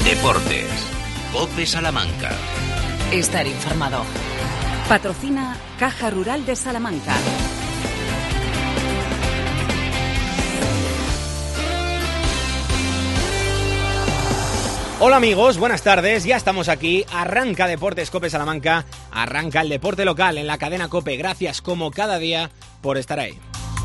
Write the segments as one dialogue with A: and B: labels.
A: Deportes. COPE Salamanca.
B: Estar informado. Patrocina Caja Rural de Salamanca.
C: Hola amigos, buenas tardes, ya estamos aquí, arranca Deportes COPE Salamanca, arranca el deporte local en la cadena COPE, gracias como cada día por estar ahí.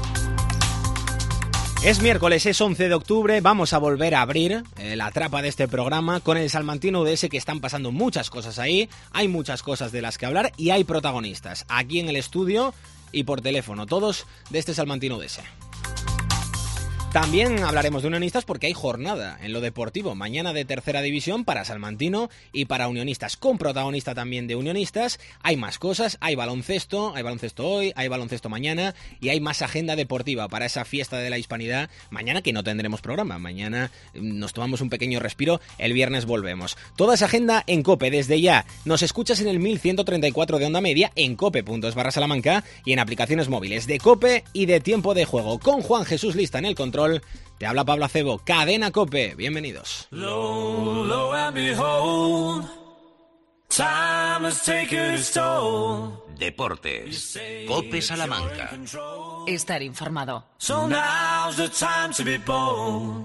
C: Es miércoles, es 11 de octubre, vamos a volver a abrir la trapa de este programa con el Salmantino UDS, que están pasando muchas cosas ahí, hay muchas cosas de las que hablar y hay protagonistas aquí en el estudio y por teléfono, todos de este Salmantino UDS. También hablaremos de unionistas porque hay jornada en lo deportivo, mañana de tercera división para Salmantino y para unionistas, con protagonista también de unionistas. Hay más cosas, hay baloncesto hoy, hay baloncesto mañana y hay más agenda deportiva para esa fiesta de la hispanidad. Mañana que no tendremos programa, mañana nos tomamos un pequeño respiro, el viernes volvemos. Toda esa agenda en COPE desde ya. Nos escuchas en el 1134 de onda media, en cope.es/Salamanca y en aplicaciones móviles de COPE y de Tiempo de Juego. Con Juan Jesús Lista en el control. Te habla Pablo Acebo, Cadena COPE, bienvenidos.
D: Low, low and behold, time has taken its toll.
A: Deportes. COPE Salamanca.
B: Estar informado.
D: So now's the time to be bold.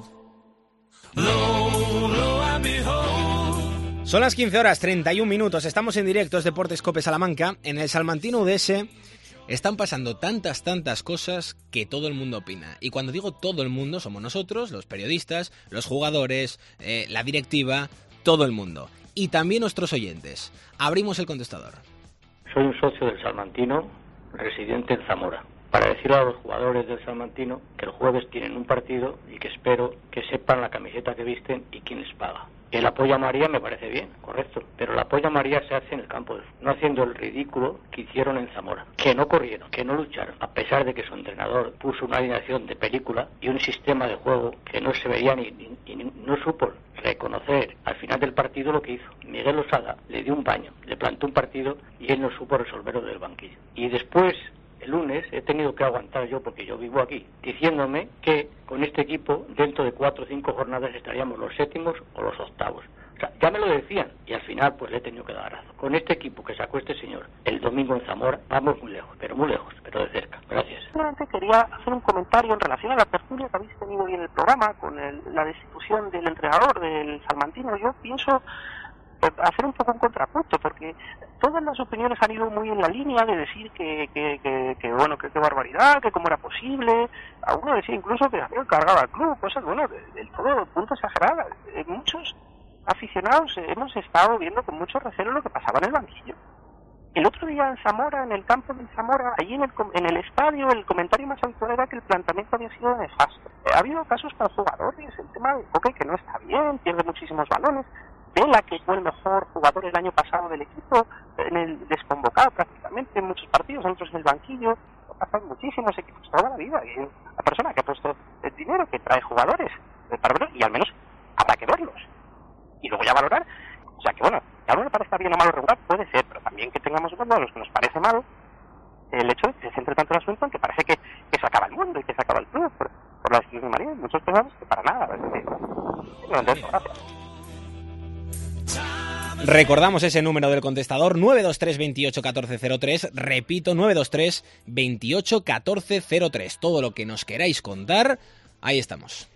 D: Low, low and behold.
C: Son las 15 horas 31 minutos, estamos en directo, es Deportes COPE Salamanca, en el Salmantino UDS. Están pasando tantas cosas que todo el mundo opina. Y cuando digo todo el mundo, somos nosotros, los periodistas, los jugadores, la directiva, todo el mundo. Y también nuestros oyentes. Abrimos el contestador.
E: Soy un socio del Salmantino, residente en Zamora. Para decirle a los jugadores del Salmantino que el jueves tienen un partido y que espero que sepan la camiseta que visten y quién les paga. El apoyo a María me parece bien, correcto, pero el apoyo a María se hace en el campo, no haciendo el ridículo que hicieron en Zamora, que no corrieron, que no lucharon, a pesar de que su entrenador puso una alineación de película y un sistema de juego que no se veía ni no supo reconocer al final del partido lo que hizo. Miguel Losada le dio un baño, le plantó un partido y él no supo resolverlo del banquillo. Y después, el lunes, he tenido que aguantar yo, porque yo vivo aquí, diciéndome que con este equipo, dentro de 4 o 5 jornadas estaríamos los séptimos o los octavos. O sea, ya me lo decían, y al final pues le he tenido que dar razón. Con este equipo que sacó este señor el domingo en Zamora, vamos muy lejos, pero de cerca. Gracias.
F: Simplemente quería hacer un comentario en relación a la tertulia que habéis tenido hoy en el programa, con la destitución del entrenador del Salmantino. Yo pienso hacer un poco un contrapunto, porque todas las opiniones han ido muy en la línea de decir que bueno, que qué barbaridad, que cómo era posible. Alguno decía incluso que había cargado al club, cosas, bueno, del todo punto exageradas. Muchos aficionados hemos estado viendo con mucho recelo lo que pasaba en el banquillo. El otro día en Zamora, en el campo de Zamora, allí en el estadio, el comentario más habitual era que el planteamiento había sido nefasto. Ha habido casos para jugadores, el tema del hockey que no está bien, pierde muchísimos balones. Vela, que fue el mejor jugador el año pasado del equipo, en el desconvocado prácticamente en muchos partidos, otros en el banquillo. Ha pasado muchísimos equipos toda la vida. Y la persona que ha puesto el dinero, que trae jugadores para verlos, y al menos habrá que verlos. Y luego ya valorar. O sea que bueno, que a uno le parezca bien o malo regular, puede ser, pero también que tengamos en cuenta a los que nos parece mal el hecho de que se centre tanto el asunto en que parece que se acaba el mundo y que se acaba el club por la decisión de María. Muchos pensamos que para nada. Gracias.
C: Recordamos ese número del contestador, 923 28 14 03, repito, 923 28 14 03. Todo lo que nos queráis contar, ahí estamos.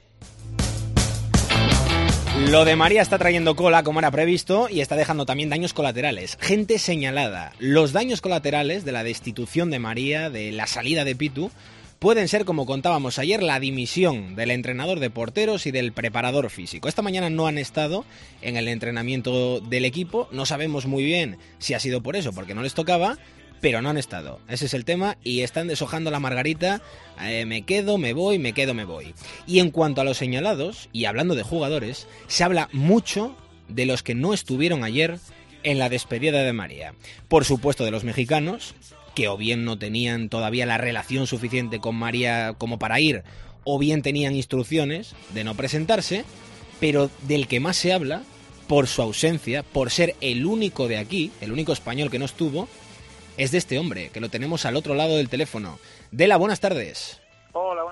C: Lo de María está trayendo cola, como era previsto, y está dejando también daños colaterales. Gente señalada. Los daños colaterales de la destitución de María, de la salida de Pitu, pueden ser, como contábamos ayer, la dimisión del entrenador de porteros y del preparador físico. Esta mañana no han estado en el entrenamiento del equipo, no sabemos muy bien si ha sido por eso, porque no les tocaba, pero no han estado. Ese es el tema y están deshojando la margarita, me quedo, me voy, me quedo, me voy. Y en cuanto a los señalados, y hablando de jugadores, se habla mucho de los que no estuvieron ayer en la despedida de María. Por supuesto de los mexicanos, que o bien no tenían todavía la relación suficiente con María como para ir, o bien tenían instrucciones de no presentarse, pero del que más se habla, por su ausencia, por ser el único de aquí, el único español que no estuvo, es de este hombre, que lo tenemos al otro lado del teléfono. Dela, buenas tardes.
G: Hola, buenas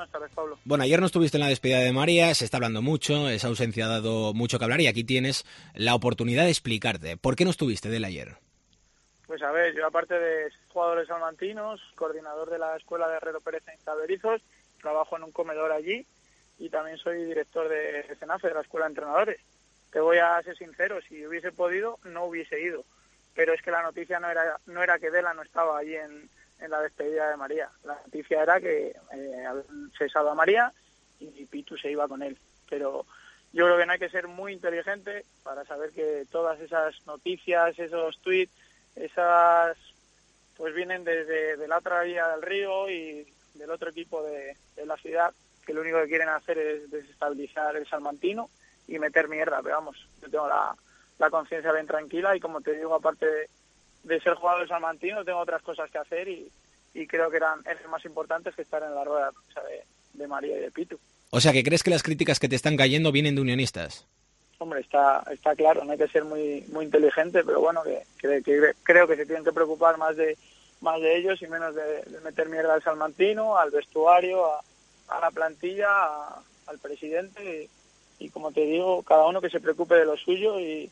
G: buenas tardes, Pablo.
C: Bueno, ayer no estuviste en la despedida de María, se está hablando mucho, esa ausencia ha dado mucho que hablar y aquí tienes la oportunidad de explicarte. ¿Por qué no estuviste del ayer?
G: Pues a ver, yo aparte de jugadores salmantinos, coordinador de la Escuela de Herrero Pérez en Caberizos, trabajo en un comedor allí y también soy director de CENAFE, de la Escuela de Entrenadores. Te voy a ser sincero, si hubiese podido, no hubiese ido. Pero es que la noticia no era que Dela no estaba allí en la despedida de María. La noticia era que habían cesado a María y Pitu se iba con él. Pero yo creo que no hay que ser muy inteligente para saber que todas esas noticias, esos tweets, esas pues vienen de la otra vía del río y del otro equipo de la ciudad, que lo único que quieren hacer es desestabilizar el salmantino y meter mierda. Pero vamos, yo tengo la conciencia bien tranquila y, como te digo, aparte de ser jugador del salmantino, tengo otras cosas que hacer y creo que eran más importantes que estar en la rueda de María y de Pitu.
C: O sea, ¿que crees que las críticas que te están cayendo vienen de unionistas?
G: Hombre, está claro, no hay que ser muy inteligente, pero bueno, que creo que se tienen que preocupar más de ellos y menos de meter mierda al salmantino, al vestuario, a la plantilla, al presidente y como te digo, cada uno que se preocupe de lo suyo y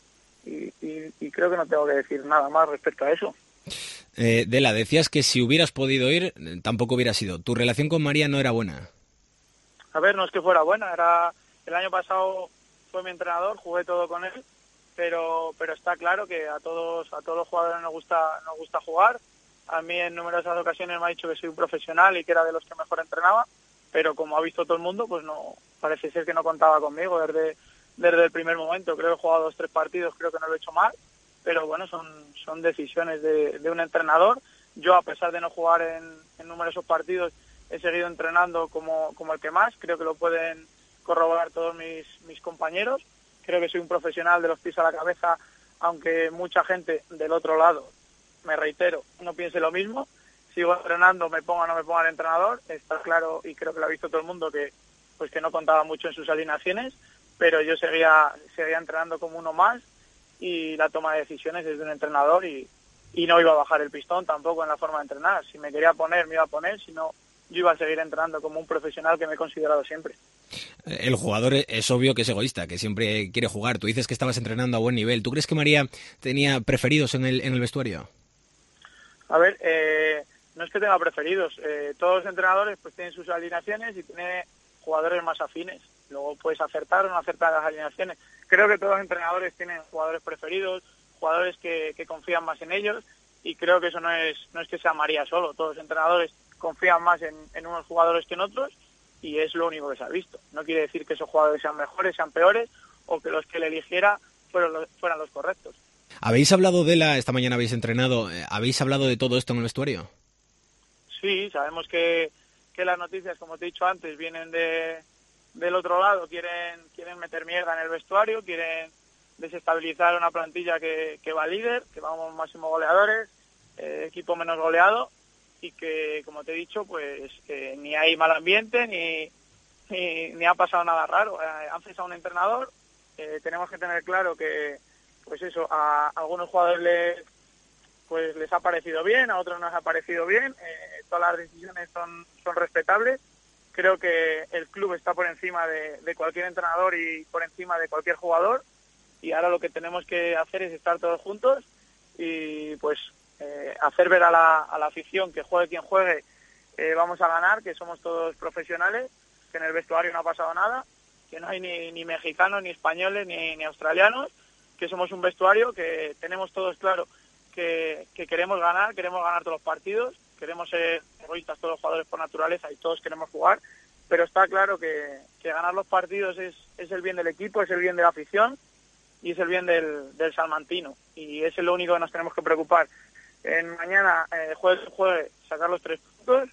G: creo que no tengo que decir nada más respecto a eso.
C: Dela, decías que si hubieras podido ir, tampoco hubieras ido. ¿Tu relación con María no era buena?
G: A ver, no es que fuera buena, el año pasado fue mi entrenador, jugué todo con él, pero está claro que a todos los jugadores nos gusta jugar. A mí en numerosas ocasiones me ha dicho que soy un profesional y que era de los que mejor entrenaba, pero como ha visto todo el mundo, pues no, parece ser que no contaba conmigo desde el primer momento. Creo que he jugado 2-3 partidos, creo que no lo he hecho mal, pero bueno, son decisiones de un entrenador. Yo, a pesar de no jugar en numerosos partidos, he seguido entrenando como el que más. Creo que lo pueden corroborar todos mis compañeros. Creo que soy un profesional de los pies a la cabeza, aunque mucha gente del otro lado, me reitero, no piense lo mismo. Sigo entrenando, me ponga o no me ponga el entrenador. Está claro, y creo que lo ha visto todo el mundo, que no contaba mucho en sus alineaciones, pero yo seguía entrenando como uno más y la toma de decisiones es de un entrenador y no iba a bajar el pistón tampoco en la forma de entrenar. Si me quería poner, me iba a poner, si no, yo iba a seguir entrenando como un profesional que me he considerado siempre.
C: El jugador es obvio que es egoísta, que siempre quiere jugar. Tú dices que estabas entrenando a buen nivel. ¿Tú crees que María tenía preferidos en el vestuario?
G: A ver, no es que tenga preferidos. Todos los entrenadores pues tienen sus alineaciones y tienen jugadores más afines. Luego puedes acertar o no acertar las alineaciones. Creo que todos los entrenadores tienen jugadores preferidos, jugadores que confían más en ellos, y creo que eso no es que sea María solo. Todos los entrenadores confían más en unos jugadores que en otros y es lo único que se ha visto. No quiere decir que esos jugadores sean mejores, sean peores o que los que le eligiera fueran los correctos.
C: ¿Habéis hablado esta mañana habéis entrenado, habéis hablado de todo esto en el vestuario?
G: Sí, sabemos que las noticias, como te he dicho antes, vienen del otro lado. Quieren meter mierda en el vestuario, quieren desestabilizar una plantilla que va líder, que vamos máximo goleadores, equipo menos goleado, y que, como te he dicho, pues ni hay mal ambiente ni ha pasado nada raro. Han cesado un entrenador. Tenemos que tener claro que pues eso, a algunos jugadores les ha parecido bien, a otros no les ha parecido bien. Todas las decisiones son respetables. Creo que el club está por encima de cualquier entrenador y por encima de cualquier jugador, y ahora lo que tenemos que hacer es estar todos juntos y pues hacer ver a la afición que juegue quien juegue, vamos a ganar, que somos todos profesionales, que en el vestuario no ha pasado nada, que no hay ni mexicanos, ni españoles, ni australianos, que somos un vestuario que tenemos todos claro que queremos ganar todos los partidos, queremos ser egoístas todos los jugadores por naturaleza y todos queremos jugar, pero está claro que ganar los partidos es el bien del equipo, es el bien de la afición y es el bien del salmantino, y eso es lo único que nos tenemos que preocupar. Mañana, juegue, sacar los 3 puntos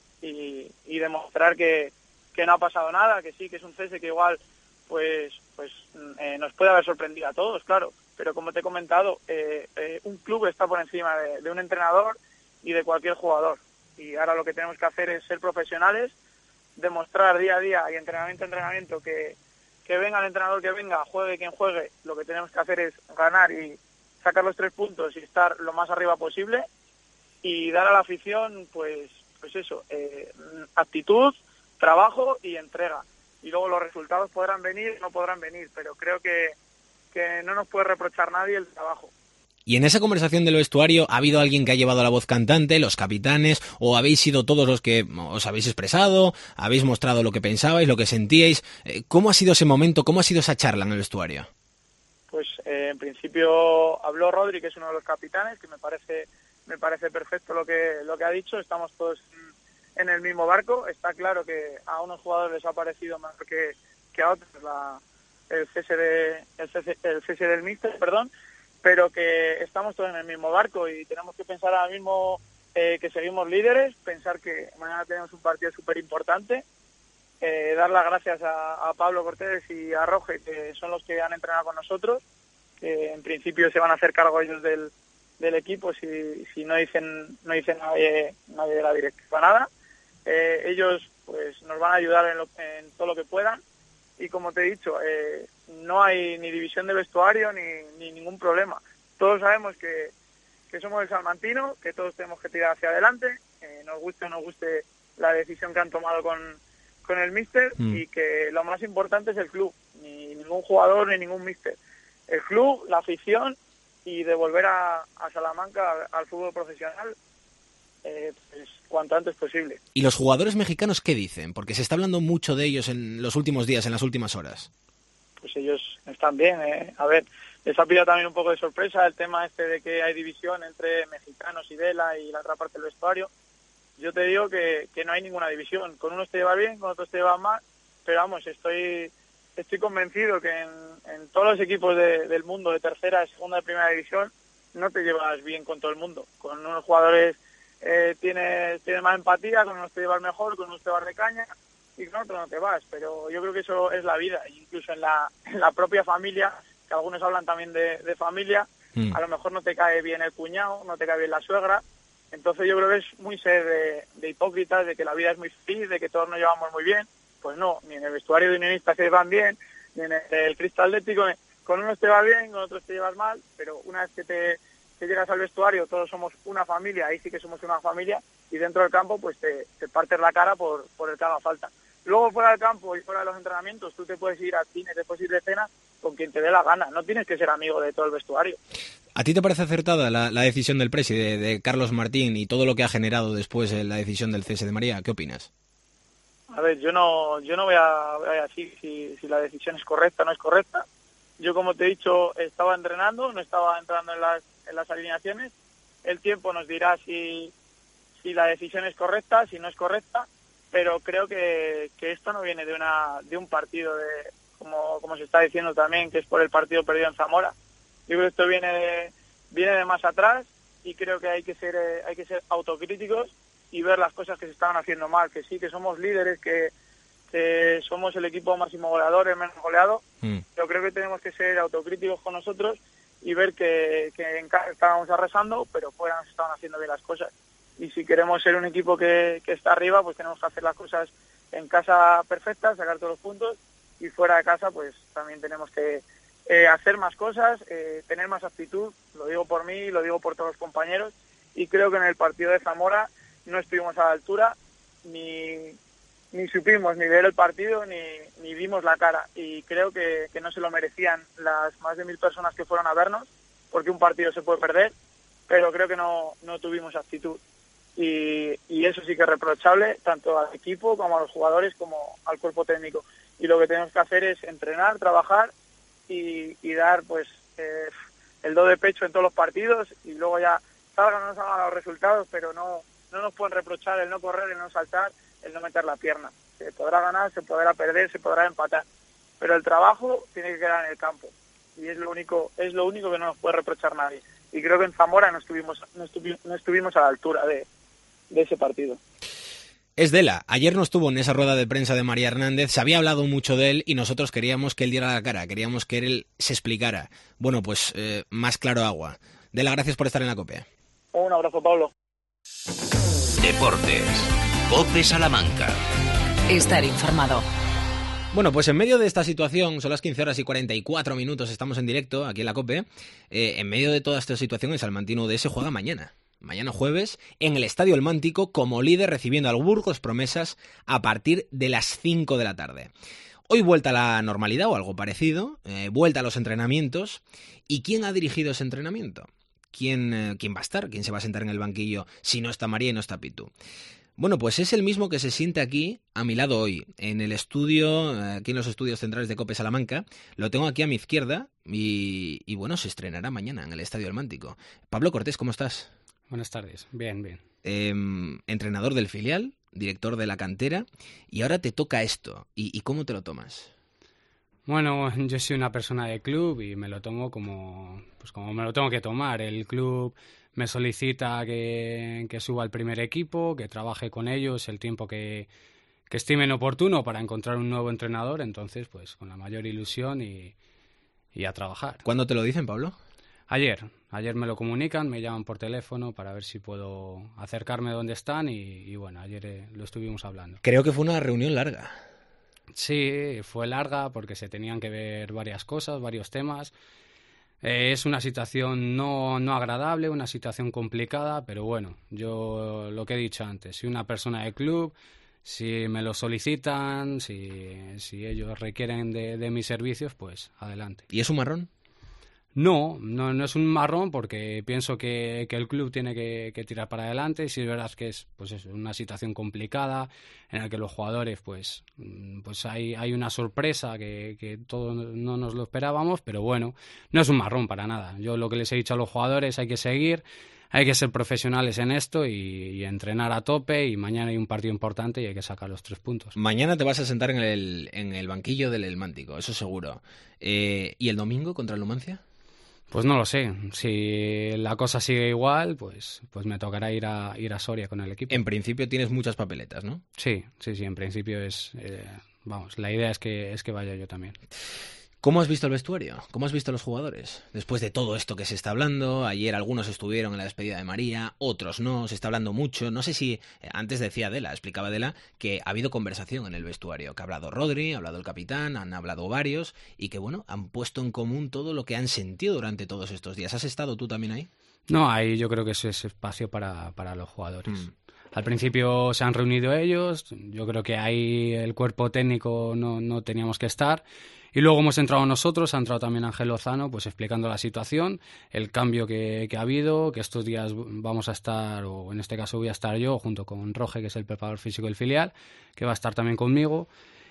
G: y demostrar que no ha pasado nada, que sí, que es un cese que igual pues nos puede haber sorprendido a todos, claro, pero como te he comentado, un club está por encima de un entrenador y de cualquier jugador, y ahora lo que tenemos que hacer es ser profesionales, demostrar día a día y entrenamiento a entrenamiento que venga el entrenador que venga, juegue quien juegue, lo que tenemos que hacer es ganar y sacar los 3 puntos y estar lo más arriba posible, y dar a la afición pues eso, actitud, trabajo y entrega. Y luego los resultados podrán venir o no podrán venir, pero creo que no nos puede reprochar nadie el trabajo.
C: Y en esa conversación del vestuario, ¿ha habido alguien que ha llevado la voz cantante, los capitanes, o habéis sido todos los que os habéis expresado, habéis mostrado lo que pensabais, lo que sentíais? ¿Cómo ha sido ese momento, cómo ha sido esa charla en el vestuario?
G: Pues en principio habló Rodri, que es uno de los capitanes, que me parece perfecto lo que ha dicho. Estamos todos en el mismo barco. Está claro que a unos jugadores les ha parecido mejor que a otros el cese del míster, perdón, pero que estamos todos en el mismo barco y tenemos que pensar ahora mismo que seguimos líderes, pensar que mañana tenemos un partido súper importante, dar las gracias a Pablo Cortés y a Roge, que son los que han entrenado con nosotros, que en principio se van a hacer cargo ellos del equipo si no dicen nadie de la directiva nada. Ellos pues nos van a ayudar en todo lo que puedan. Y como te he dicho, no hay ni división de vestuario ni ningún problema. Todos sabemos que somos el salmantino, que todos tenemos que tirar hacia adelante, nos guste o no guste la decisión que han tomado con el míster, y que lo más importante es el club, ni ningún jugador ni ningún míster. El club, la afición, y devolver a Salamanca al fútbol profesional pues cuanto antes posible.
C: ¿Y los jugadores mexicanos qué dicen? Porque se está hablando mucho de ellos en los últimos días, en las últimas horas.
G: Pues ellos están bien. A ver, les ha pillado también un poco de sorpresa el tema de que hay división entre mexicanos y Vela y la otra parte del vestuario. Yo te digo que no hay ninguna división. Con unos te llevas bien, con otros te llevas mal, pero vamos, estoy convencido que en todos los equipos del mundo, de tercera, de segunda, de primera división, no te llevas bien con todo el mundo. Con unos jugadores tienes más empatía, con unos te llevas mejor, con unos te vas de caña y con otros no te vas, pero yo creo que eso es la vida. Incluso en la propia familia, que algunos hablan también de familia, a lo mejor no te cae bien el cuñado, no te cae bien la suegra, entonces yo creo que es muy ser de hipócritas, de que la vida es muy feliz, de que todos nos llevamos muy bien. Pues no, ni en el vestuario de unionistas se van bien, ni en el Cristo Atlético, con unos te va bien, con otros te llevas mal, pero una vez que llegas al vestuario, todos somos una familia, ahí sí que somos una familia, y dentro del campo pues te partes la cara por el que haga falta. Luego fuera del campo y fuera de los entrenamientos, tú te puedes ir al cine, te puedes ir de cena con quien te dé la gana, no tienes que ser amigo de todo el vestuario.
C: ¿A ti te parece acertada la decisión del presi, de Carlos Martín, y todo lo que ha generado después la decisión del cese de María? ¿Qué opinas?
G: A ver, yo no voy a decir si la decisión es correcta o no es correcta. Yo, como te he dicho, estaba entrenando, no estaba entrando en las alineaciones. El tiempo nos dirá si la decisión es correcta, si no es correcta, pero creo que esto no viene de un partido, como se está diciendo también, que es por el partido perdido en Zamora. Yo creo que esto viene de más atrás, y creo que hay que ser autocríticos y ver las cosas que se estaban haciendo mal, que sí, que somos líderes, que somos el equipo máximo goleador, el menos goleado. Yo creo que tenemos que ser autocríticos con nosotros y ver que en casa estábamos arrasando, pero fuera nos estaban haciendo bien las cosas. Y si queremos ser un equipo que está arriba, pues tenemos que hacer las cosas en casa perfectas, sacar todos los puntos, y fuera de casa pues también tenemos que hacer más cosas, tener más actitud. Lo digo por mí, lo digo por todos los compañeros, y creo que en el partido de Zamora no estuvimos a la altura, ni supimos ni ver el partido ni vimos la cara, y creo que no se lo merecían las más de 1.000 personas que fueron a vernos, porque un partido se puede perder, pero creo que no tuvimos actitud, y eso sí que es reprochable tanto al equipo como a los jugadores como al cuerpo técnico, y lo que tenemos que hacer es entrenar, trabajar y dar pues el do de pecho en todos los partidos, y luego ya salgan o no salgan los resultados, pero no nos pueden reprochar el no correr, el no saltar, el no meter la pierna. Se podrá ganar, se podrá perder, se podrá empatar, pero el trabajo tiene que quedar en el campo, y es lo único que no nos puede reprochar nadie. Y creo que en Zamora no estuvimos a la altura de ese partido.
C: Es Dela. Ayer no estuvo en esa rueda de prensa de María Hernández, se había hablado mucho de él y nosotros queríamos que él diera la cara, queríamos que él se explicara. Bueno, pues más claro agua. Dela, gracias por estar en la COPE.
G: Un abrazo, Pablo.
A: Deportes. COPE Salamanca.
B: Estar informado.
C: Bueno, pues en medio de esta situación, son las 15:44, estamos en directo aquí en la COPE, en medio de toda esta situación el Salmantino UDS juega mañana. mañana jueves, en el Estadio El Mántico, como líder recibiendo al Burgos Promesas a partir de las 5 de la tarde. Hoy vuelta a la normalidad o algo parecido, vuelta a los entrenamientos. ¿Y quién ha dirigido ese entrenamiento? ¿Quién va a estar? ¿Quién se va a sentar en el banquillo si no está María y no está Pitu? Bueno, pues es el mismo que se siente aquí a mi lado hoy, en el estudio, aquí en los estudios centrales de COPE Salamanca. Lo tengo aquí a mi izquierda y bueno, se estrenará mañana en el Estadio del Mántico. Pablo Cortés, ¿cómo estás?
H: Buenas tardes, bien.
C: Entrenador del filial, director de la cantera, y ahora te toca esto. ¿Y cómo te lo tomas?
H: Bueno, yo soy una persona de club y me lo tomo como me lo tengo que tomar. El club me solicita que suba al primer equipo, que trabaje con ellos el tiempo que estimen oportuno para encontrar un nuevo entrenador, entonces pues con la mayor ilusión y a trabajar.
C: ¿Cuándo te lo dicen, Pablo?
H: Ayer me lo comunican, me llaman por teléfono para ver si puedo acercarme donde están y bueno, ayer lo estuvimos hablando.
C: Creo que fue una reunión larga.
H: Sí, fue larga porque se tenían que ver varias cosas, varios temas. Es una situación no agradable, una situación complicada, pero bueno, yo lo que he dicho antes, soy una persona de club, si me lo solicitan, si ellos requieren de mis servicios, pues adelante.
C: ¿Y es un marrón?
H: No es un marrón porque pienso que el club tiene que tirar para adelante. Si es verdad que es una situación complicada en la que los jugadores pues hay una sorpresa que todos no nos lo esperábamos, pero bueno, no es un marrón para nada. Yo lo que les he dicho a los jugadores, hay que seguir, hay que ser profesionales en esto y entrenar a tope, y mañana hay un partido importante y hay que sacar los 3 puntos.
C: Mañana te vas a sentar en el banquillo del El Mántico, eso seguro. ¿Y el domingo contra el Numancia?
H: Pues no lo sé. Si la cosa sigue igual, pues me tocará ir a Soria con el equipo.
C: En principio tienes muchas papeletas, ¿no?
H: Sí. En principio la idea es que vaya yo también.
C: ¿Cómo has visto el vestuario? ¿Cómo has visto a los jugadores? Después de todo esto que se está hablando, ayer algunos estuvieron en la despedida de María, otros no, se está hablando mucho. No sé si, antes explicaba Adela, que ha habido conversación en el vestuario, que ha hablado Rodri, ha hablado el capitán, han hablado varios, y que bueno, han puesto en común todo lo que han sentido durante todos estos días. ¿Has estado tú también ahí?
H: No, ahí yo creo que eso es espacio para los jugadores. Al principio se han reunido ellos, yo creo que ahí el cuerpo técnico no teníamos que estar. Y luego hemos entrado nosotros, ha entrado también Ángel Lozano, pues explicando la situación, el cambio que ha habido, que estos días vamos a estar, o en este caso voy a estar yo, junto con Roge, que es el preparador físico del filial, que va a estar también conmigo.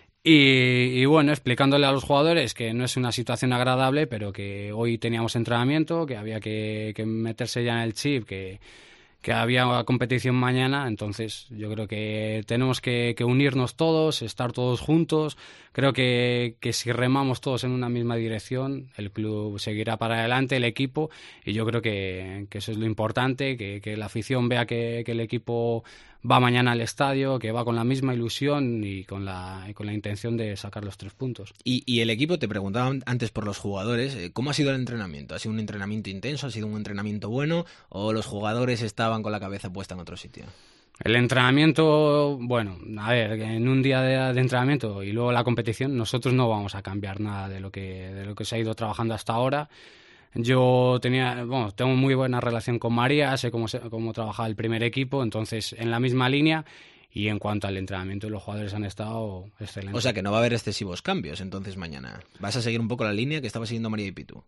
H: Y bueno, explicándole a los jugadores que no es una situación agradable, pero que hoy teníamos entrenamiento, que había que meterse ya en el chip, que había una competición mañana. Entonces yo creo que tenemos que unirnos todos, estar todos juntos. Creo que si remamos todos en una misma dirección, el club seguirá para adelante, el equipo, y yo creo que eso es lo importante, que la afición vea que el equipo va mañana al estadio, que va con la misma ilusión y con la intención de sacar los 3 puntos.
C: Y el equipo, te preguntaba antes por los jugadores, ¿cómo ha sido el entrenamiento? ¿Ha sido un entrenamiento intenso? ¿Ha sido un entrenamiento bueno? ¿O los jugadores estaban con la cabeza puesta en otro sitio?
H: El entrenamiento, bueno, a ver, en un día de entrenamiento y luego la competición, nosotros no vamos a cambiar nada de lo que se ha ido trabajando hasta ahora. Yo tengo muy buena relación con María, sé cómo trabajaba el primer equipo, entonces en la misma línea. Y en cuanto al entrenamiento, los jugadores han estado excelentes.
C: O sea que no va a haber excesivos cambios entonces mañana. ¿Vas a seguir un poco la línea que estaba siguiendo María y Pitu?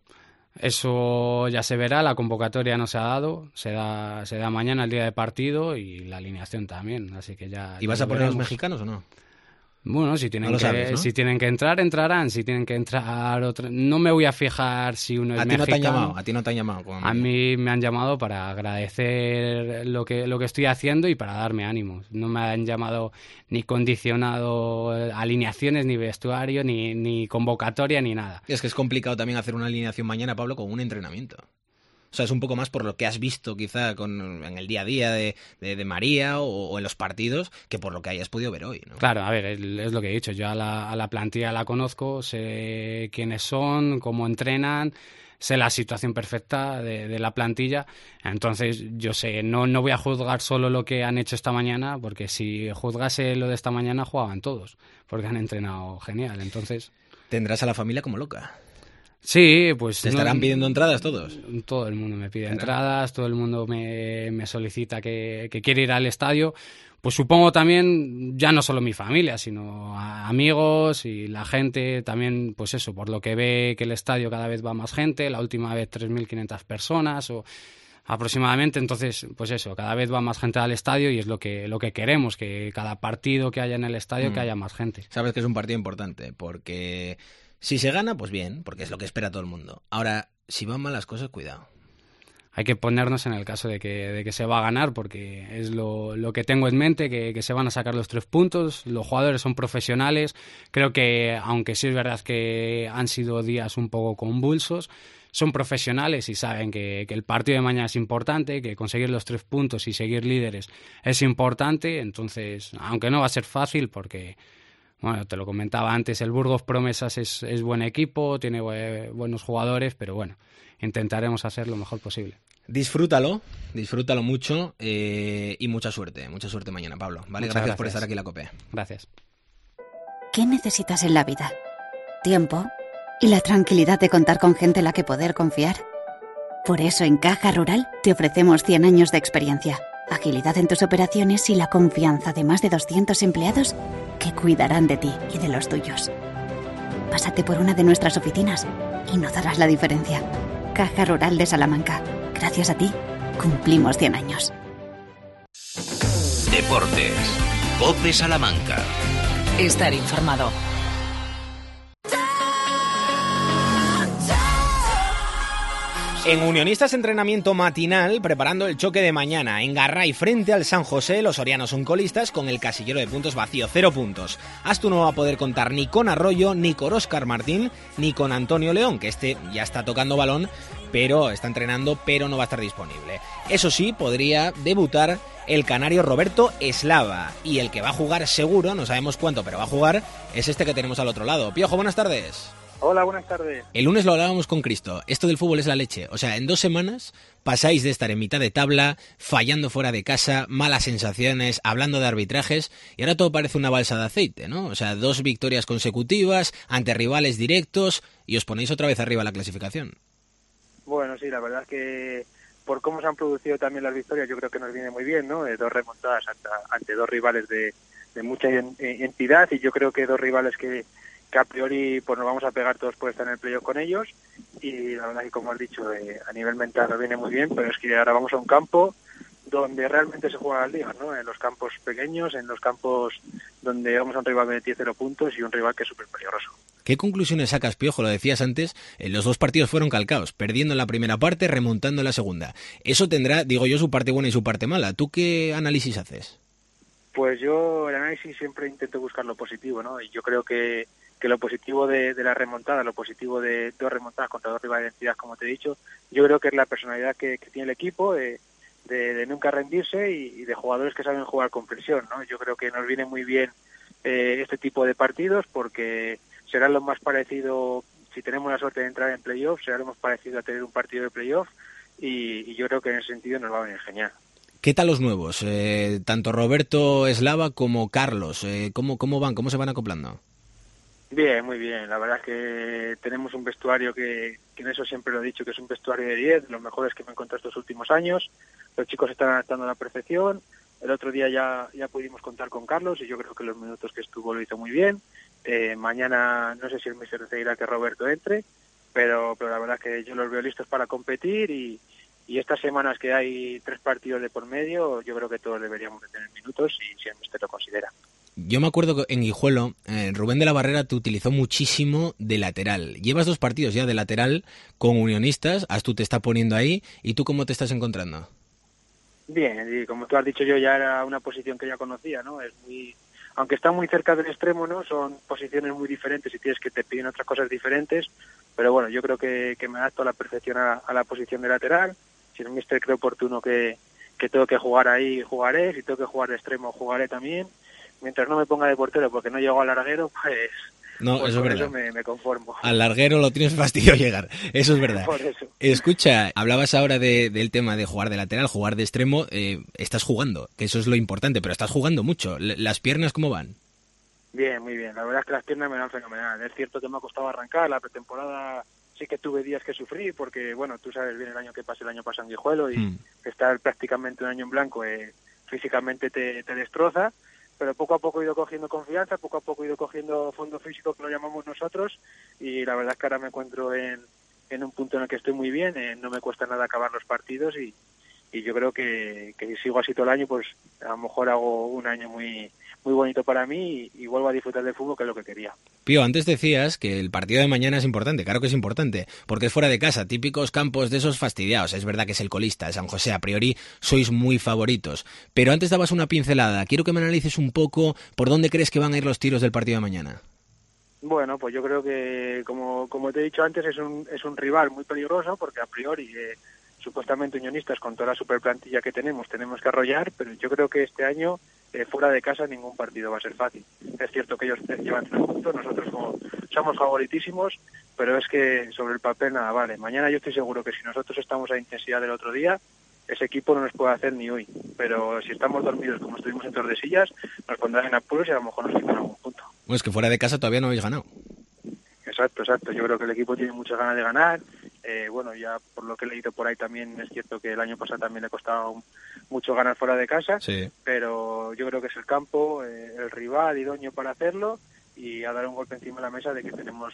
H: Eso ya se verá, la convocatoria no se ha dado, se da mañana el día de partido y la alineación también, así que ya...
C: ¿Y vas a poner a los mexicanos o no?
H: Bueno, si tienen que entrar, entrarán. Si tienen que entrar otro... No me voy a fijar si uno es mexicano.
C: ¿A ti no te han llamado?
H: A mí me han llamado para agradecer lo que estoy haciendo y para darme ánimos. No me han llamado ni condicionado alineaciones, ni vestuario, ni convocatoria, ni nada.
C: Es que es complicado también hacer una alineación mañana, Pablo, con un entrenamiento. O sea, es un poco más por lo que has visto quizá en el día a día de María o en los partidos que por lo que hayas podido ver hoy, ¿no?
H: Claro, a ver, es lo que he dicho. Yo a la plantilla la conozco, sé quiénes son, cómo entrenan, sé la situación perfecta de la plantilla. Entonces, yo sé, no voy a juzgar solo lo que han hecho esta mañana, porque si juzgase lo de esta mañana jugaban todos, porque han entrenado genial. Entonces...
C: Tendrás a la familia como loca.
H: Sí, pues...
C: ¿Te estarán pidiendo entradas todos?
H: Todo el mundo me pide entradas, todo el mundo me solicita que quiere ir al estadio. Pues supongo también, ya no solo mi familia, sino amigos y la gente también, pues eso, por lo que ve que el estadio cada vez va más gente, la última vez 3.500 personas o aproximadamente, entonces, pues eso, cada vez va más gente al estadio y es lo que queremos, que cada partido que haya en el estadio que haya más gente.
C: Sabes que es un partido importante, porque si se gana, pues bien, porque es lo que espera todo el mundo. Ahora, si van mal las cosas, cuidado.
H: Hay que ponernos en el caso de que se va a ganar, porque es lo que tengo en mente, que se van a sacar los 3 puntos. Los jugadores son profesionales. Creo que, aunque sí es verdad que han sido días un poco convulsos, son profesionales y saben que el partido de mañana es importante, que conseguir los 3 puntos y seguir líderes es importante. Entonces, aunque no va a ser fácil, porque, bueno, te lo comentaba antes, el Burgos Promesas es buen equipo, tiene buenos jugadores, pero bueno, intentaremos hacer lo mejor posible.
C: Disfrútalo mucho y mucha suerte mañana, Pablo. ¿Vale? Gracias por estar aquí en la COPE.
H: Gracias.
I: ¿Qué necesitas en la vida? Tiempo y la tranquilidad de contar con gente en la que poder confiar. Por eso en Caja Rural te ofrecemos 100 años de experiencia, agilidad en tus operaciones y la confianza de más de 200 empleados que cuidarán de ti y de los tuyos. Pásate por una de nuestras oficinas y notarás la diferencia. Caja Rural de Salamanca. Gracias a ti, cumplimos 100 años.
A: Deportes. COPE Salamanca.
B: Estar informado.
C: En Unionistas entrenamiento matinal, preparando el choque de mañana. En Garray frente al San José, los sorianos son colistas con el casillero de puntos vacío, 0 puntos. Astu no va a poder contar ni con Arroyo, ni con Óscar Martín, ni con Antonio León, que este ya está tocando balón, pero está entrenando, pero no va a estar disponible. Eso sí, podría debutar el canario Roberto Eslava. Y el que va a jugar seguro, no sabemos cuánto, pero va a jugar, es este que tenemos al otro lado. Piojo, buenas tardes.
J: Hola, buenas tardes.
C: El lunes lo hablábamos con Cristo. Esto del fútbol es la leche. O sea, en 2 semanas pasáis de estar en mitad de tabla, fallando fuera de casa, malas sensaciones, hablando de arbitrajes, y ahora todo parece una balsa de aceite, ¿no? O sea, 2 victorias consecutivas ante rivales directos y os ponéis otra vez arriba en la clasificación.
J: Bueno, sí, la verdad es que por cómo se han producido también las victorias, yo creo que nos viene muy bien, ¿no? 2 remontadas ante 2 rivales de mucha entidad, y yo creo que 2 rivales que a priori pues nos vamos a pegar todos por estar en el playoff con ellos, y la verdad que, como has dicho, a nivel mental nos viene muy bien, pero es que ahora vamos a un campo donde realmente se juega la liga, ¿no? En los campos pequeños, en los campos donde vamos a un rival que tiene 0 puntos y un rival que es súper peligroso.
C: ¿Qué conclusiones sacas, Piojo? Lo decías antes, los 2 partidos fueron calcaos, perdiendo en la primera parte, remontando en la segunda. Eso tendrá, digo yo, su parte buena y su parte mala. ¿Tú qué análisis haces?
J: Pues yo el análisis siempre intento buscar lo positivo, ¿no? Y yo creo que lo positivo de la remontada, lo positivo de 2 remontadas contra 2 rivales de identidad, como te he dicho, yo creo que es la personalidad que tiene el equipo, de nunca rendirse y de jugadores que saben jugar con presión, ¿no? Yo creo que nos viene muy bien este tipo de partidos, porque será lo más parecido, si tenemos la suerte de entrar en playoff, será lo más parecido a tener un partido de playoff, y yo creo que en ese sentido nos va a venir genial.
C: ¿Qué tal los nuevos? Tanto Roberto Eslava como Carlos, ¿cómo van? ¿Cómo se van acoplando?
J: Bien, muy bien. La verdad es que tenemos un vestuario que en eso siempre lo he dicho, que es un vestuario de 10, los mejores que me he encontrado estos últimos años. Los chicos están adaptando a la perfección. El otro día ya pudimos contar con Carlos y yo creo que los minutos que estuvo lo hizo muy bien. Mañana no sé si el míster decidirá que Roberto entre, pero la verdad es que yo los veo listos para competir, y estas semanas que hay 3 partidos de por medio, yo creo que todos deberíamos de tener minutos, y si el míster lo considera.
C: Yo me acuerdo que en Guijuelo, Rubén de la Barrera te utilizó muchísimo de lateral. Llevas 2 partidos ya de lateral con Unionistas, Astu te está poniendo ahí, ¿y tú cómo te estás encontrando?
J: Bien, y como tú has dicho, yo ya era una posición que ya conocía, ¿no? Es muy, aunque está muy cerca del extremo, ¿no? Son posiciones muy diferentes y tienes que te piden otras cosas diferentes, pero bueno, yo creo que me adapto a la perfección a la posición de lateral. Si el míster cree oportuno que tengo que jugar ahí, jugaré. Si tengo que jugar de extremo, jugaré también. Mientras no me ponga de portero porque no llego al larguero, pues
C: no, eso es verdad.
J: Eso me conformo.
C: Al larguero lo tienes fastidio llegar, eso es verdad.
J: Por eso.
C: Escucha, hablabas ahora del tema de jugar de lateral, jugar de extremo, estás jugando, que eso es lo importante, pero estás jugando mucho. ¿Las piernas cómo van?
J: Bien, muy bien. La verdad es que las piernas me van fenomenal. Es cierto que me ha costado arrancar, la pretemporada sí que tuve días que sufrí, porque, bueno, tú sabes bien el año que pasé el año pasado en Guijuelo, y estar prácticamente un año en blanco físicamente te destroza, pero poco a poco he ido cogiendo confianza, poco a poco he ido cogiendo fondo físico, que lo llamamos nosotros, y la verdad es que ahora me encuentro en un punto en el que estoy muy bien, no me cuesta nada acabar los partidos, y yo creo que si sigo así todo el año, pues a lo mejor hago un año muy muy bonito para mí y vuelvo a disfrutar del fútbol, que es lo que quería.
C: Pío, antes decías que el partido de mañana es importante. Claro que es importante, porque es fuera de casa, típicos campos de esos fastidiados. Es verdad que es el colista, el San José, a priori sois muy favoritos. Pero antes dabas una pincelada. Quiero que me analices un poco por dónde crees que van a ir los tiros del partido de mañana.
J: Bueno, pues yo creo que, como te he dicho antes, es un rival muy peligroso, porque a priori supuestamente unionistas, con toda la superplantilla que tenemos que arrollar, pero yo creo que este año fuera de casa ningún partido va a ser fácil. Es cierto que ellos llevan 3 puntos, nosotros somos favoritísimos, pero es que sobre el papel nada vale. Mañana yo estoy seguro que si nosotros estamos a la intensidad del otro día, ese equipo no nos puede hacer ni hoy, pero si estamos dormidos como estuvimos en Tordesillas, nos pondrán en apuros y a lo mejor nos quitan algún punto.
C: Bueno, es que fuera de casa todavía no habéis ganado.
J: Exacto. Yo creo que el equipo tiene muchas ganas de ganar. Bueno, ya por lo que he leído por ahí también es cierto que el año pasado también le costaba mucho ganar fuera de casa,
C: sí.
J: Pero yo creo que es el campo, el rival idóneo para hacerlo, y a dar un golpe encima de la mesa de que tenemos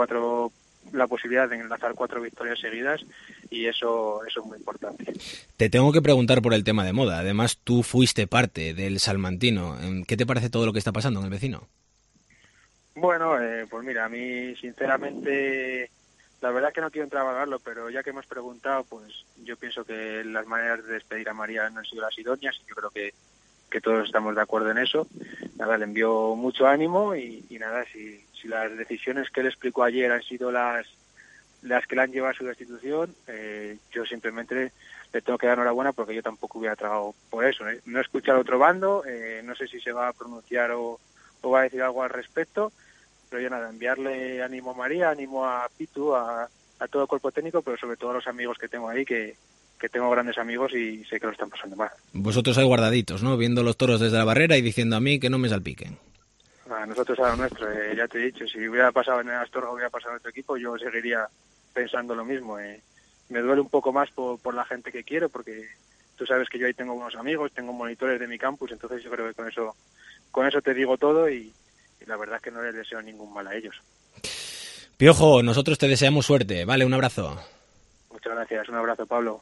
J: la posibilidad de enlazar 4 victorias seguidas, y eso es muy importante.
C: Te tengo que preguntar por el tema de moda. Además, tú fuiste parte del salmantino. ¿Qué te parece todo lo que está pasando en el vecino?
J: Bueno, pues mira, a mí sinceramente la verdad es que no quiero entrar a valorarlo, pero ya que hemos preguntado, pues yo pienso que las maneras de despedir a María no han sido las idóneas, y yo creo que todos estamos de acuerdo en eso. Nada, le envió mucho ánimo y nada, si las decisiones que él explicó ayer han sido las que le han llevado a su destitución, yo simplemente le tengo que dar enhorabuena, porque yo tampoco hubiera tragado por eso. No he escuchado otro bando, no sé si se va a pronunciar o va a decir algo al respecto, pero yo nada, enviarle ánimo a María, ánimo a Pitu, a todo el cuerpo técnico, pero sobre todo a los amigos que tengo ahí, que tengo grandes amigos y sé que lo están pasando mal.
C: Vosotros ahí guardaditos, ¿no? Viendo los toros desde la barrera y diciendo a mí que no me salpiquen.
J: Nosotros a lo nuestro, ya te he dicho, si hubiera pasado en el Astorga, hubiera pasado en otro equipo, yo seguiría pensando lo mismo. Me duele un poco más por la gente que quiero, porque tú sabes que yo ahí tengo buenos amigos, tengo monitores de mi campus, entonces yo creo que con eso te digo todo, y la verdad es que no les deseo ningún mal a ellos.
C: Piojo, nosotros te deseamos suerte, vale, un abrazo.
J: Muchas gracias, un abrazo, Pablo.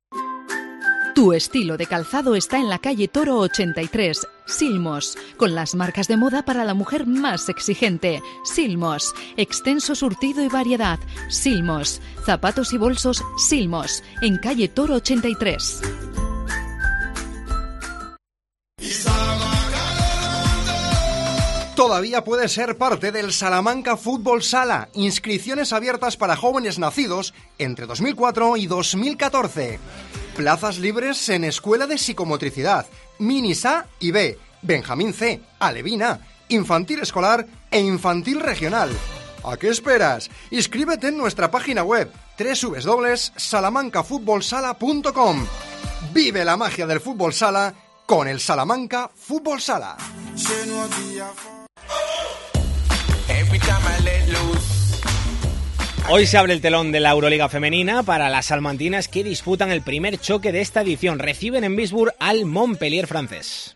B: Tu estilo de calzado está en la calle Toro 83, Silmos, con las marcas de moda para la mujer más exigente. Silmos, extenso surtido y variedad. Silmos, zapatos y bolsos Silmos, en calle Toro 83.
K: Todavía puedes ser parte del Salamanca Fútbol Sala. Inscripciones abiertas para jóvenes nacidos entre 2004 y 2014. Plazas libres en Escuela de Psicomotricidad, Minis A y B, Benjamín C, Alevina, Infantil Escolar e Infantil Regional. ¿A qué esperas? Inscríbete en nuestra página web www.salamancafutbolsala.com. Vive la magia del fútbol sala con el Salamanca Fútbol Sala.
C: Hoy se abre el telón de la Euroliga femenina para las salmantinas, que disputan el primer choque de esta edición. Reciben en Visburg al Montpellier francés.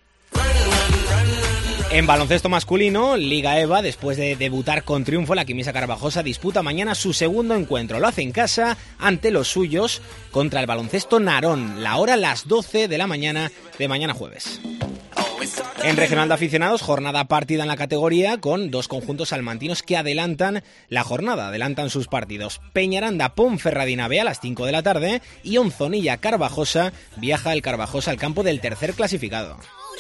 C: En baloncesto masculino, Liga EVA, después de debutar con triunfo, la Quimisa Carvajosa disputa mañana su segundo encuentro. Lo hace en casa ante los suyos contra el Baloncesto Narón. La hora las 12 de la mañana de mañana jueves. En regional de aficionados, jornada partida en la categoría, con 2 conjuntos salmantinos que adelantan la jornada, adelantan sus partidos. Peñaranda Ponferradina B a las 5 de la tarde y Onzonilla Carvajosa, viaja el Carvajosa al campo del tercer clasificado.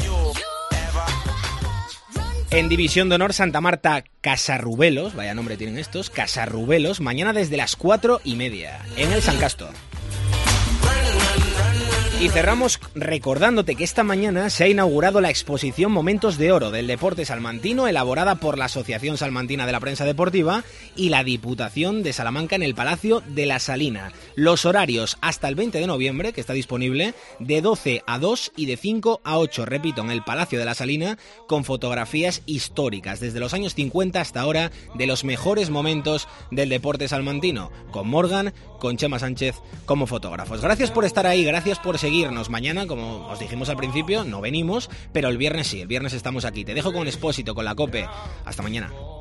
C: En División de Honor, Santa Marta Casarrubelos, vaya nombre tienen estos, Casarrubelos, mañana desde las 4:30 en el San Castor. Y cerramos recordándote que esta mañana se ha inaugurado la exposición Momentos de Oro del Deporte Salmantino, elaborada por la Asociación Salmantina de la Prensa Deportiva y la Diputación de Salamanca en el Palacio de la Salina. Los horarios hasta el 20 de noviembre, que está disponible, de 12 a 2 y de 5 a 8, repito, en el Palacio de la Salina, con fotografías históricas, desde los años 50 hasta ahora, de los mejores momentos del deporte salmantino, con Morgan, con Chema Sánchez como fotógrafos. Gracias por estar ahí, gracias por seguirnos. Mañana, como os dijimos al principio, no venimos, pero el viernes sí, el viernes estamos aquí. Te dejo con Expósito, con la COPE. Hasta mañana.